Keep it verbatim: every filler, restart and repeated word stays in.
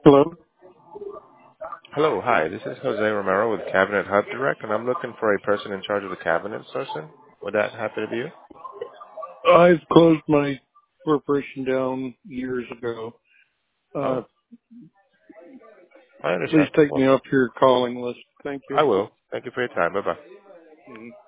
Hello. Hello, hi. This is Jose Romero with Cabinet Hub Direct, and I'm looking for a person in charge of the cabinet sourcing. Would that happen to be you? I've closed my corporation down years ago. Uh, Oh, I please understand. take me Well, off your calling list. Thank you. I will. Thank you for your time. Bye-bye. Mhm.